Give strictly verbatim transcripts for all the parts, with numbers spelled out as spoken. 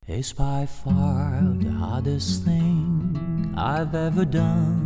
is by far the hardest thing I've ever done.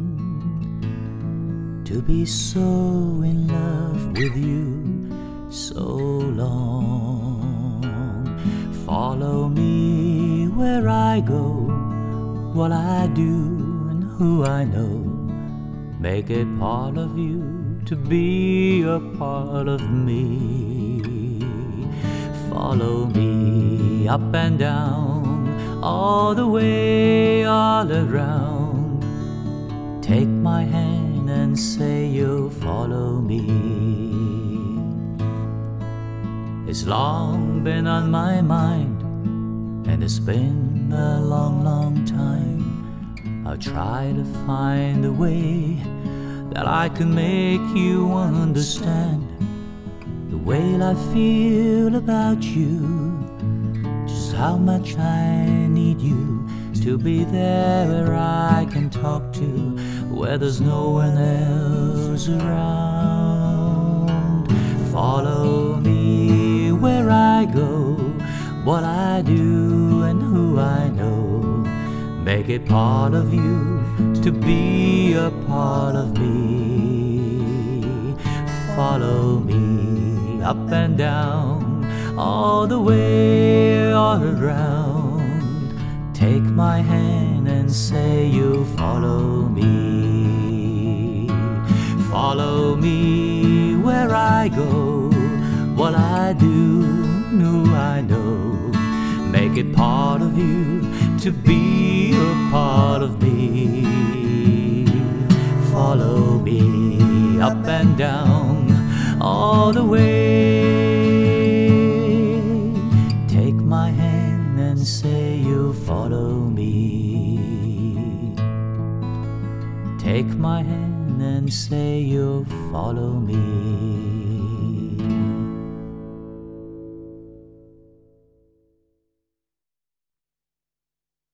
To be so in love with you so long. Follow me where I go, what I do and who I know. Make it part of you to be a part of me. Follow me up and down, all the way, all around. Take my hand and say you'll follow me. It's long been on my mind, and it's been a long, long time. I'll try to find a way that I can make you understand the way I feel about you, just how much I need you to be there where I can talk to, where there's no one else around. Follow me where I go, what I do and who I know. Make it part of you to be a part of me. Follow me up and down, all the way, all around. Take my hand and say you'll follow me. Follow me where I go, what I do, who I know. Make it part of you to be a part of me. Follow me up and down, all the way. Take my hand and say you'll follow me. Take my hand and say you'll follow me.